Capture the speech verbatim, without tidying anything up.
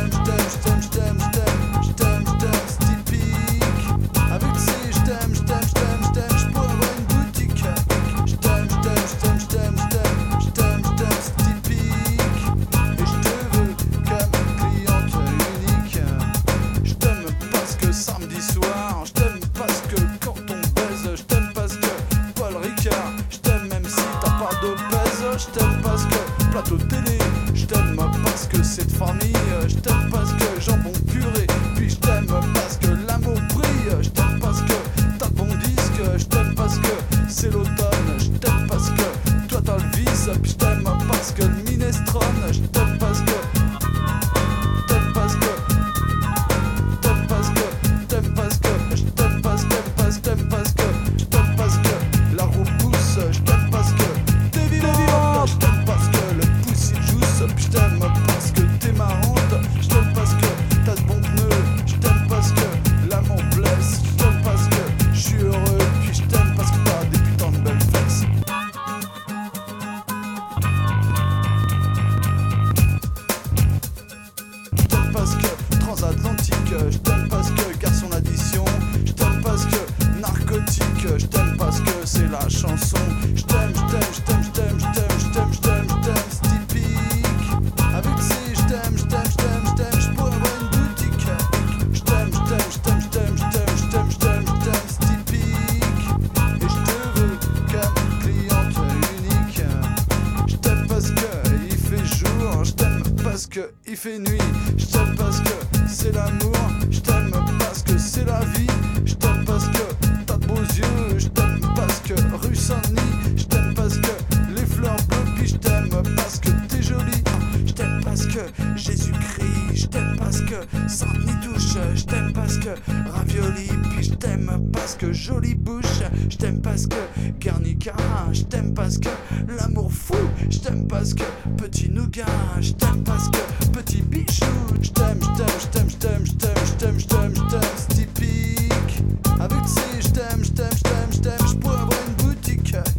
Je t'aime parce que plateau de télé, je t'aime parce que c'est de famille, je t'aime parce que jambon puré, puis je t'aime parce que l'amour brille, je t'aime parce que t'as de bons disques, je t'aime parce que c'est l'automne, je t'aime parce que toi t'as le vice, puis je t'aime parce que le minestrone, je t'aime parce que t'aime parce que t'aime parce que t'aime parce que je t'aime parce que t'aime parce que t'aime parce que je t'aime parce que la roue pousse, je t'aime parce que t'es vivant, je t'aime parce que le pouce il jousse, puis je t'aime parce que t'es marrante, je t'aime parce que t'as de bons pneus, je t'aime parce que l'amour blesse, je t'aime parce que je suis heureux, puis je t'aime parce que t'as des putains de belles fesses. Je t'aime parce que transatlantique, je t'aime parce que garçon d'addition, je t'aime parce que narcotique, je t'aime parce que c'est la chanson, je t'aime, je t'aime, je t'aime, je t'aime, je t'aime, je t'aime, je t'aime, je t'aime, c'est typique. Avec ces je t'aime, je t'aime, je t'aime, je t'aime, je pourrais avoir une boutique. Je t'aime, je t'aime, je t'aime, je t'aime, je t'aime, je t'aime, je t'aime, je t'aime, c'est typique. Et je te veux comme cliente unique. Je t'aime parce que il fait jour, je t'aime parce que il fait nuit, je t'aime parce que c'est l'amour, je t'aime parce que c'est la vie, je t'aime parce que t'as de beaux yeux, je t'aime parce que rue Saint-Denis, je t'aime parce que les fleurs bleues, puis je t'aime parce que t'es jolie, je t'aime parce que Jésus-Christ, je t'aime parce que Saint-Denis douche, je t'aime parce que ravioli, puis je t'aime parce que jolie bouche, je t'aime parce que Guernica, je t'aime parce que l'amour fou, je t'aime parce que petit nougat, je t'aime parce que petit bichou, je t'aime, je t'aime, je t'aime, je t'aime, je t'aime, je t'aime, je t'aime, je t'aime, c'est typique. Avec ces je t'aime, je t'aime, je t'aime, je t'aime, je pourrais avoir une boutique.